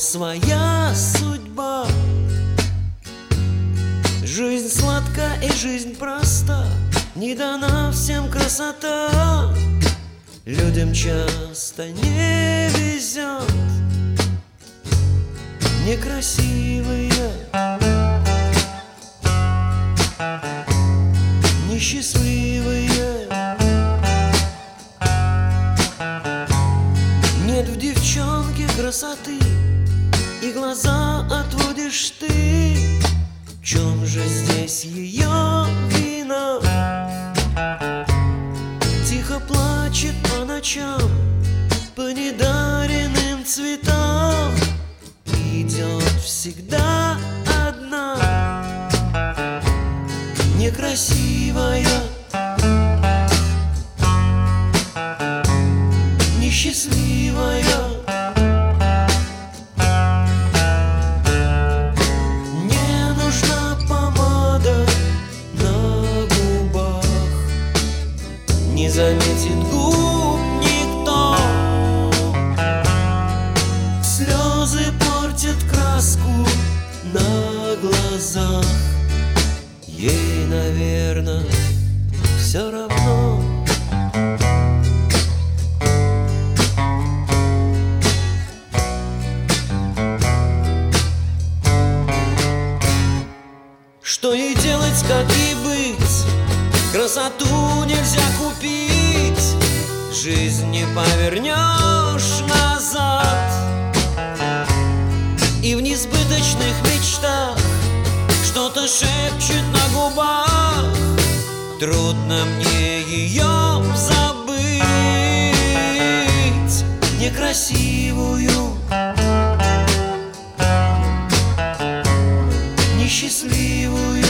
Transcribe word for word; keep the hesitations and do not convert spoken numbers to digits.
своя судьба. Жизнь сладка и жизнь проста, не дана всем красота. Людям часто не везет, некрасивые, несчастливые. Нет в девчонке красоты, и глаза отводишь ты. В чем же здесь ее вина? Тихо плачет по ночам, по недаренным цветам. Идет всегда одна, некрасивая, несчастливая. Не нужна помада на губах, не заметит губ никто. Слезы портят краску на глазах. Ей, наверное, все равно. Что ей делать, как ей быть? Красоту нельзя купить, жизнь не повернешь назад. И в несбыточных мечтах что-то шепчет на губах. Трудно мне ее забыть, некрасивую, несчастливую.